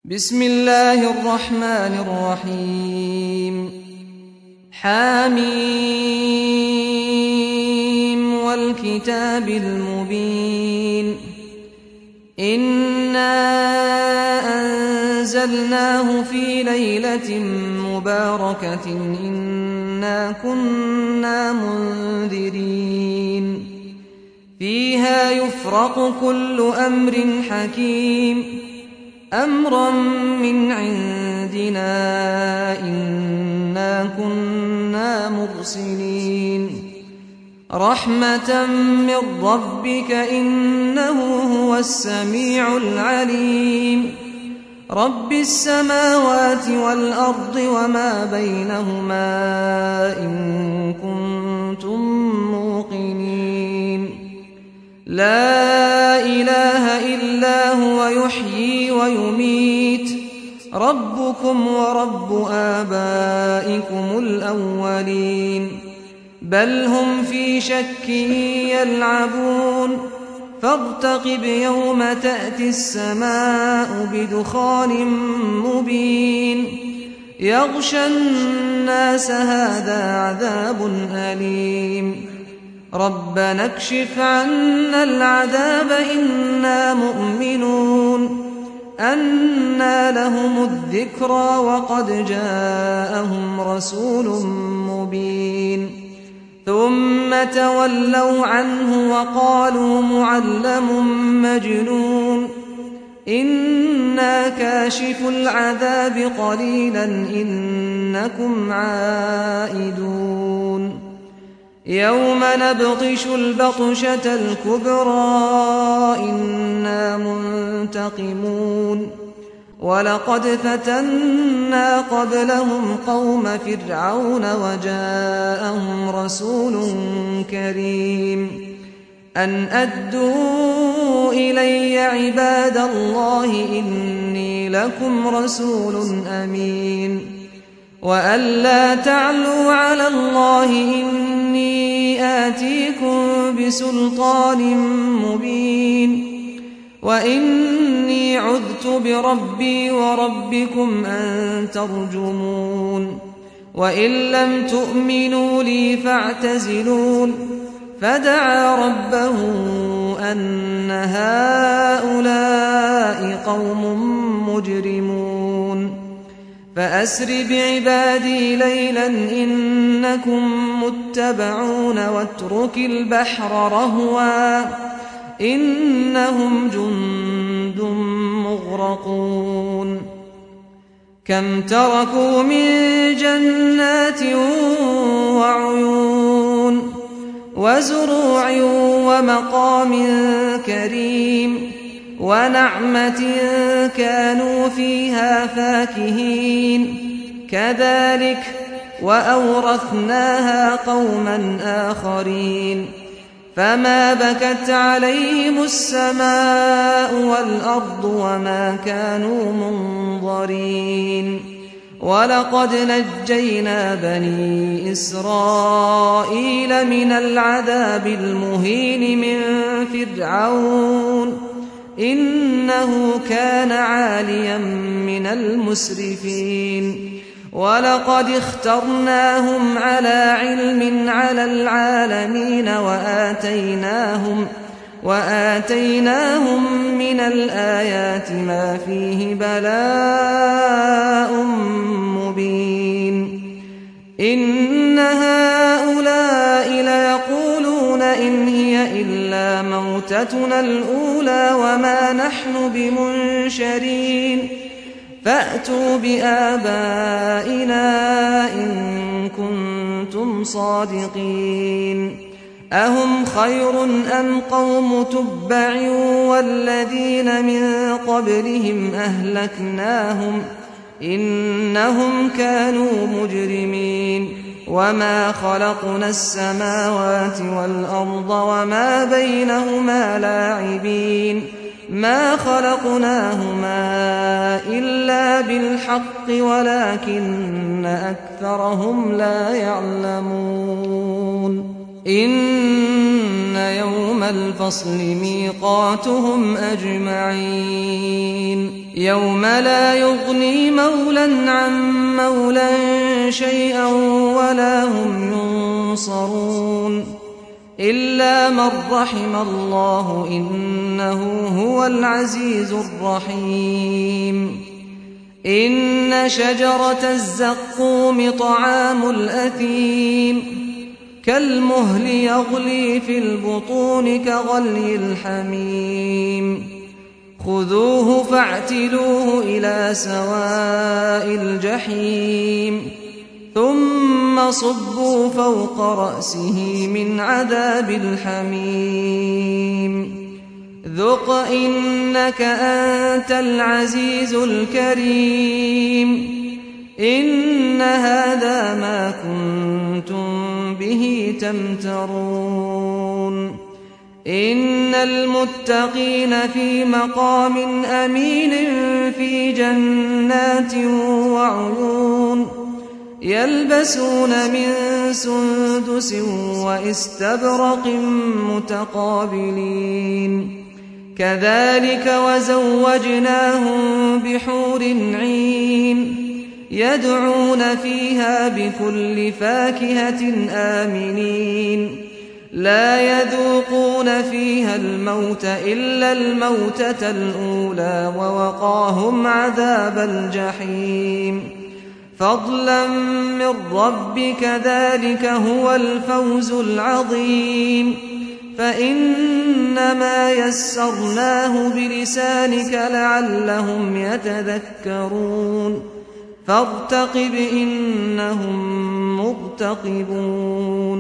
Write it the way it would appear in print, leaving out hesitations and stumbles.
بسم الله الرحمن الرحيم حميم والكتاب المبين إنا أنزلناه في ليلة مباركة إنا كنا منذرين فيها يفرق كل أمر حكيم أمرا من عندنا إنا كنا مرسلين رحمة من ربك إنه هو السميع العليم رب السماوات والأرض وما بينهما إن كنتم موقنين لا إله إلا هو يحيي ويميت ربكم ورب آبائكم الأولين بل هم في شك يلعبون فارتقب يوم تأتي السماء بدخان مبين يغشى الناس هذا عذاب أليم ربنا اكشف عنا العذاب إنا مؤمنون أنى لهم الذكرى وقد جاءهم رسول مبين ثم تولوا عنه وقالوا معلم مجنون إنا كاشف العذاب قليلا إنكم عائدون يوم نبطش البطشة الكبرى إنا منتقمون ولقد فتنا قبلهم قوم فرعون وجاءهم رسول كريم أن أدوا إلي عباد الله إني لكم رسول أمين وأن لا تعلوا على الله إني آتيكم بسلطان مبين وإني عذت بربي وربكم أن ترجمون وإن لم تؤمنوا لي فاعتزلون فدعا ربه أن هؤلاء قوم مجرمون فأسر بعبادي ليلا إنكم متبعون واترك البحر رهوا إنهم جند مغرقون كم تركوا من جنات وعيون وزروع ومقام كريم ونعمة كانوا فيها فاكهين كذلك وأورثناها قوما آخرين فما بكت عليهم السماء والأرض وما كانوا منظرين ولقد نجينا بني إسرائيل من العذاب المهين من فرعون إنه كان عاليا من المسرفين ولقد اخترناهم على علم على العالمين وآتيناهم من الآيات ما فيه بلاء مبين إن هؤلاء ليقولون إن هي إلا موتتنا الأولى وما نحن بمنشرين فأتوا بآبائنا إن كنتم صادقين أهم خير أم قوم تبع والذين من قبلهم أهلكناهم إنهم كانوا مجرمين وما خلقنا السماوات والأرض وما بينهما لاعبين ما خلقناهما إلا بالحق ولكن أكثرهم لا يعلمون إن يوم الفصل ميقاتهم أجمعين يوم لا يغني مولى عن مولى شيئا ولا هم ينصرون إلا من رحم الله إنه هو العزيز الرحيم إن شجرة الزقوم طعام الأثيم كالمهل يغلي في البطون كغلي الحميم خذوه فاعتلوه إلى سواء الجحيم ثم صبوا فوق رأسه من عذاب الحميم ذق إنك أنت العزيز الكريم إن هذا ما كنتم به تمترون إن المتقين في مقام أمين في جنات وعيون يلبسون من سندس واستبرق متقابلين كذلك وزوجناهم بحور عين يدعون فيها بكل فاكهة آمنين لا يذوقون فيها الموت إلا الموتة الأولى ووقاهم عذاب الجحيم فضلا من ربك ذلك هو الفوز العظيم فإنما يسرناه بلسانك لعلهم يتذكرون فارتقب إنهم مرتقبون